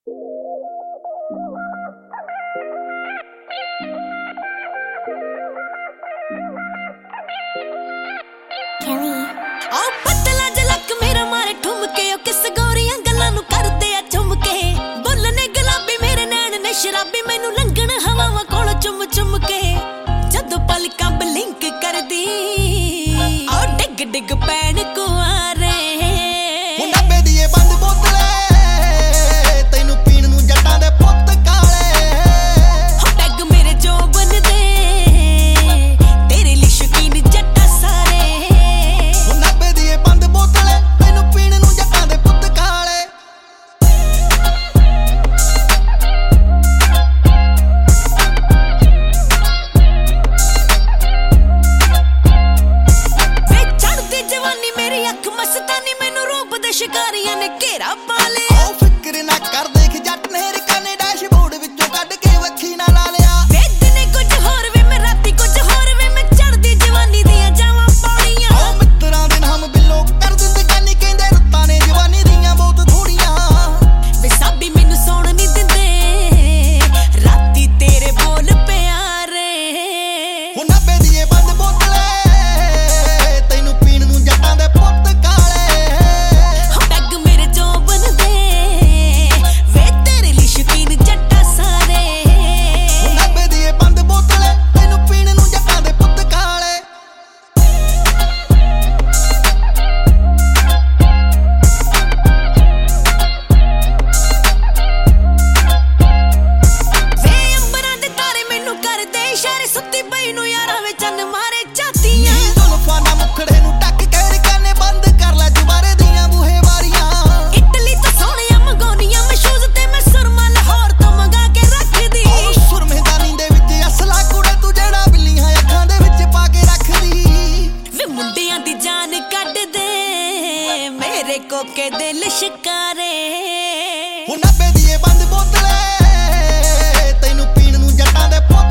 आओ पतला झलक मेरा मारे ठुमके ओ किस गोरियां गल्लां नू करदे आ झुमके बोलने गुलाबी मेरे नैन ने शराबी मैनू लंघण हवावां कोल चुम चुम के जदों पलकां ब्लिंक करदी आओ डिग डिग पैण कुआरे नब्बे दी ये बंद बोतले तैनू पीण नू जट्टां दे पुत्त काले हो टैग मेरे जोबन दे तेरे लिए शौकीन जट्टा सारे नब्बे दी ये बंद बोतले तैनू पीण नू जट्टां दे पुत्त काले वे चढ़दी जवानी मेरी अख मस्तानी मैनू रूप दे शिकारियां ने घेरा पा लिया ओ फिक्र ना कर देख जट नेर कने डैशबोर्ड विचों कढ के वखी ना ला लिया वे दिने कुछ होर वे मैं राती कुछ होर वे मैं चढ़दी जवानी दियां जावां पौड़ियां ओ मित्तरां दे नाम बिल्लो कर दिंदे गानी कहंदे रुत्तां ने जवानी दियां बहुत थोड़ियां वे साबी मैनू सौण नहीं दिंदे राती तेरे बोल प्यारे हो नब्बे दी ये बंद बोतले तैनू पीण नू जट्टां दे पुत्त काले हो टैग मेरे जोबन दे वे तेरे लिए शौकीन जट्टा सारे नब्बे दी ये बंद बोतले तैनू पीण नू जट्टां दे पुत्त काले वे अंबरां दे तारे मैनू करदे इशारे सुत्ती पई नू यारां वे चन्न मारे ਝਾਤੀਆਂ नी जुल्फां ना मुखड़े नू टक कर कने बंद कर लै जुबारे दियां बूहे वारियां इटली तो सोहणियां मंगोनियां मैं शूज़ ते मैं सुरमा लाहौर तो मंगा के रखदी ओ सुरमेदानी दे विच असला कुड़े तू जेड़ा बिल्लियां अखां दे विच पा के रखदी वे मुंडियां दी जान कढ दे मेरे कोके दिल शिकारे हो नब्बे दी ये बंद बोतले तैनू पीण नू जट्टां दे पुत्त